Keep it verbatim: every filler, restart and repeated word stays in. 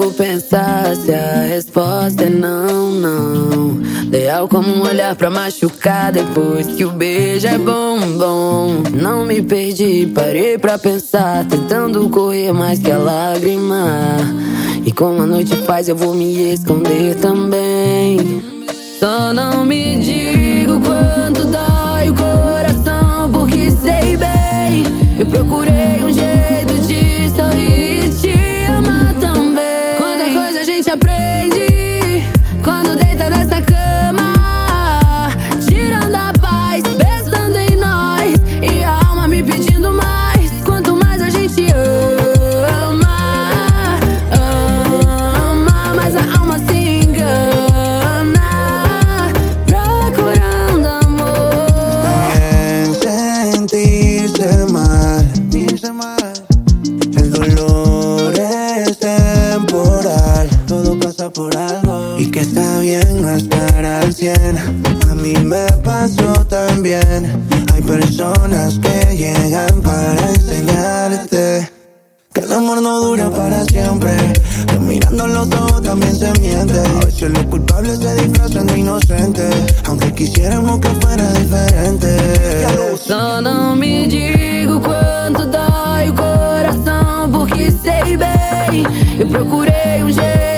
consigo pensar se a resposta é não, não. Leal como um olhar pra machucar depois que o beijo é bom, bom. Não me perdi, parei pra pensar, tentando correr mais que a lágrima. E como a noite faz eu vou me esconder também. Só não me diga o quanto dói o coração, porque sei bem. Eu procurei um jeito de sorrir e te amar também. Quanta coisa a gente aprende quando deita nessa cama, tirando a paz, pensando em nós e a alma me pedindo mais. Quanto mais a gente ama, ama, mas a alma se engana, procurando amor. También sentirse mal, el dolor es temporal, todo pasa por algo y que está bien no estar al cien. A mí me pasó también. Hay personas que llegan para enseñarte que el amor no dura para siempre, que mirándolo todo también se miente. A veces los culpables se disfrazan de inocentes, aunque quisiéramos que fuera diferente. Só não me diga o quanto dói o coração, porque sei bem. Eu procurei um jeito